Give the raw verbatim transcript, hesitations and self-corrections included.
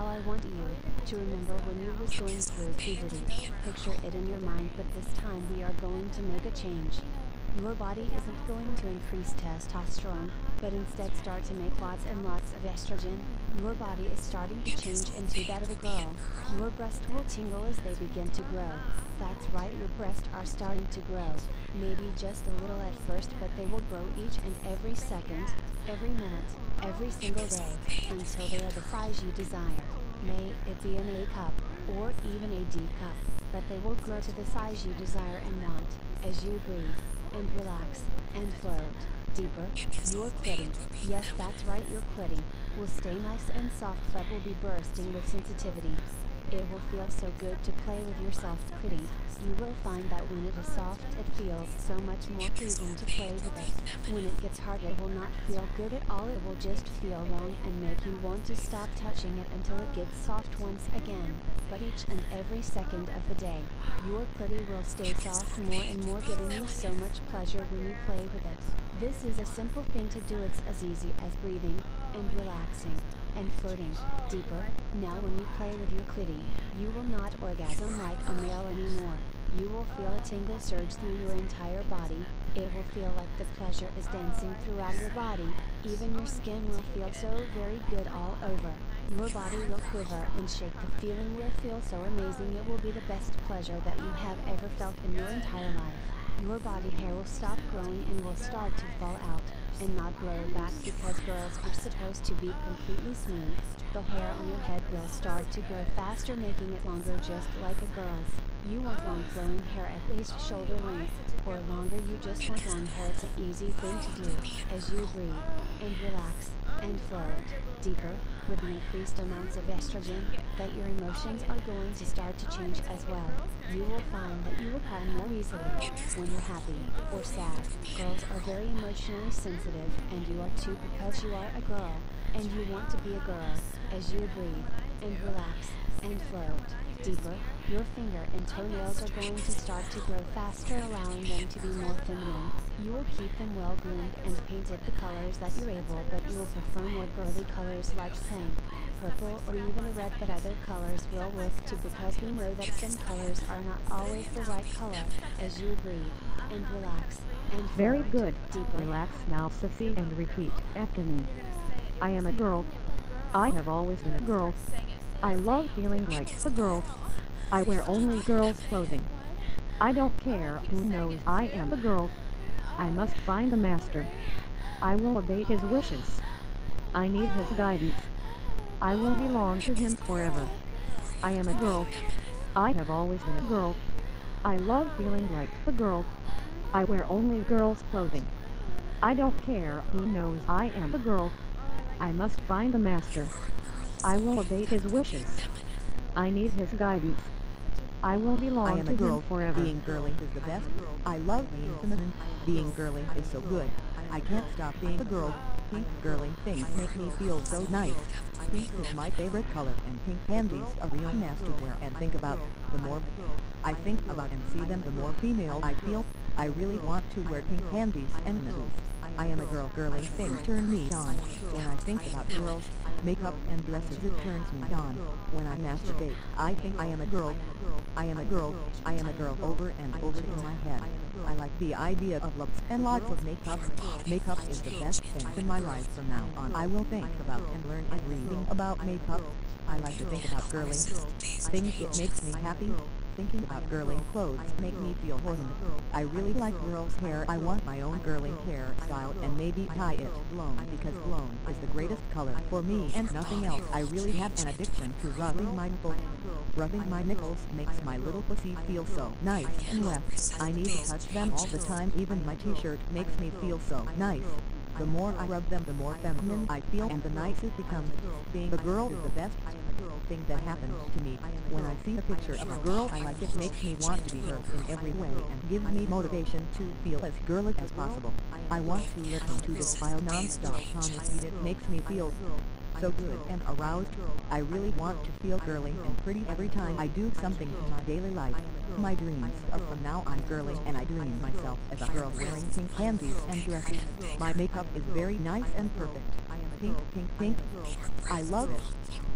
Now I want you to remember when you was going through puberty. Picture it in your mind, but this time we are going to make a change. Your body isn't going to increase testosterone, but instead start to make lots and lots of estrogen. Your body is starting to change into that of a girl. Your breasts will tingle as they begin to grow. That's right, your breasts are starting to grow. Maybe just a little at first, but they will grow each and every second, every minute, every single day, until they are the size you desire. May it be an A cup, or even a D cup, but they will grow to the size you desire and want, as you breathe, and relax, and float deeper. Your clitty, yes that's right, your clitty, will stay nice and soft but will be bursting with sensitivity. It will feel so good to play with your soft clitty. You will find that when it is soft it feels so much more pleasing to play with it. When it gets hard it will not feel good at all, it will just feel wrong and make you want to stop touching it until it gets soft once again. But each and every second of the day, your clitty will stay soft more and more, giving you so much pleasure when you play with it. This is a simple thing to do, it's as easy as breathing, and relaxing, and floating deeper. Now when you play with your clitty, you will not orgasm like a male anymore. You will feel a tingle surge through your entire body. It will feel like the pleasure is dancing throughout your body. Even your skin will feel so very good all over. Your body will quiver and shake. The feeling will feel so amazing. It will be the best pleasure that you have ever felt in your entire life. Your body hair will stop growing and will start to fall out, and not grow back, because girls are supposed to be completely smooth. The hair on your head will start to grow faster, making it longer just like a girl's. You want long flowing hair at least shoulder length, or longer. You just want long hair. It's an easy thing to do, as you breathe, and relax, and float deeper, with the increased amounts of estrogen, that your emotions are going to start to change as well. You will find that you will cry more easily when you're happy or sad. Girls are very emotionally sensitive, and you are too, because you are a girl, and you want to be a girl. As you breathe, and relax, and float deeper, your finger and toenails are going to start to grow faster, allowing them to be more feminine. You will keep them well groomed and painted the colors that you're able, but you will prefer more girly colors like pink, purple, or even a red, but other colors will work too, because we know that some colors are not always the right color. As you breathe, and relax, and float Very good. deeper. Relax now, Sissy, and repeat after me. I am a girl. I have always been a girl. I love feeling like a girl. I wear only girls' clothing. I don't care who knows I am a girl. I must find a master. I will obey his wishes. I need his guidance. I will belong to him forever. I am a girl. I have always been a girl. I love feeling like a girl. I wear only girls' clothing. I don't care who knows I am a girl. I must find a master. I will obey his wishes. I need his guidance. I will belong I am to a girl. him forever. Being girly is the best. I love being feminine. Being girly is so good. I can't stop being a girl. Pink girly things make me feel so nice. Pink is my favorite color, and pink candies are real nice to wear and think about. The more I think about and see them, the more female I feel. I really want to wear pink candies and medals. I am a girl. Girly things turn me on. When I think about girls, makeup and dresses, it turns me on. When I masturbate, I think I am a girl. I am a girl. I am a girl over and over in my head. I like the idea of looks and lots of makeup. Makeup is the best thing in my life from now on. I will think about and learn and reading about makeup. I like to think about girly things. It makes me happy. Thinking about girly clothes make me feel horny. I really like girls' hair. I want my own girly hairstyle and maybe tie it blonde, because blonde is the greatest color for me and nothing else. I really have an addiction to rubbing my nipples. Rubbing my nipples makes my little pussy feel so nice and wet. I need to touch them all the time. Even my t-shirt makes me feel so nice. The more I rub them, the more feminine I feel, and the nicer it becomes. Being a girl is the best thing that happens to me. When I see a picture of a girl I like, it makes me want to be her in every way and gives me motivation to feel as girly as possible. I want to listen to this file non-stop on repeat. It makes me feel so good and aroused. I really want to feel girly and pretty every time I do something in my daily life. My dreams are from now on girly, and I dream myself as a girl wearing pink candies and dresses. My makeup is very nice and perfect. Pink, pink, pink. I love it.